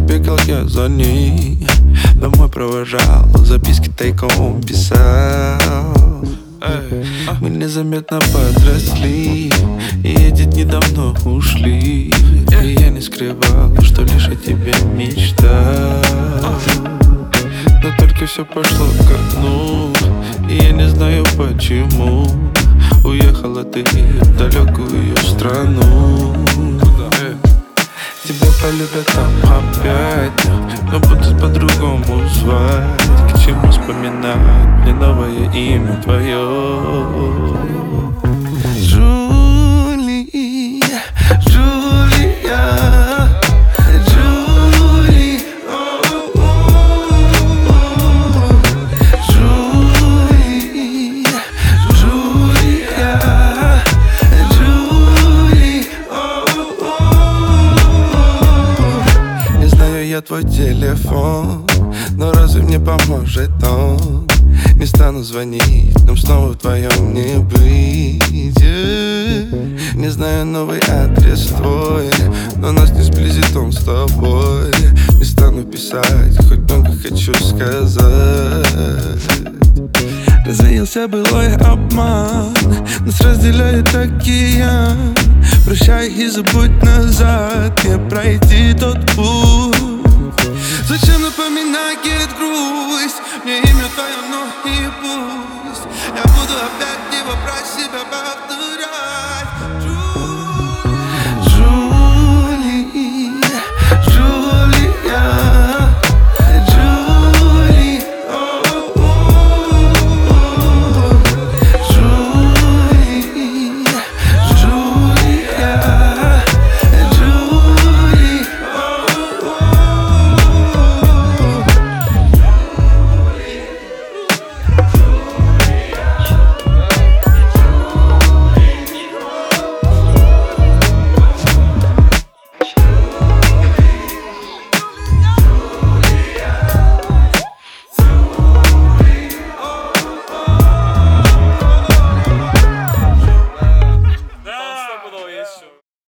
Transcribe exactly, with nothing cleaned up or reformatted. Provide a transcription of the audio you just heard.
бегал я за ней, домой провожал, записки тайком писал. Мы незаметно подросли, и эти дни давно ушли. И я не скрывал, что лишь о тебе мечтал. Но только все пошло ко дну, и я не знаю почему. Уехала ты в далекую страну. Тебя полюбят там опять, но будут по-другому звать. К чему вспоминать мне новое имя твое? Джули, Джулия, Джули, Джули, Джулия, Джули. Не знаю я твой телефон, но разве мне поможет он? Не стану звонить, нам снова вдвоем не быть. Не знаю новый адрес твой, но нас не сблизит он с тобой. Не стану писать, хоть много хочу сказать. Развеялся былой обман, нас разделяет океан. Прощай и забудь назад, не пройти тот путь.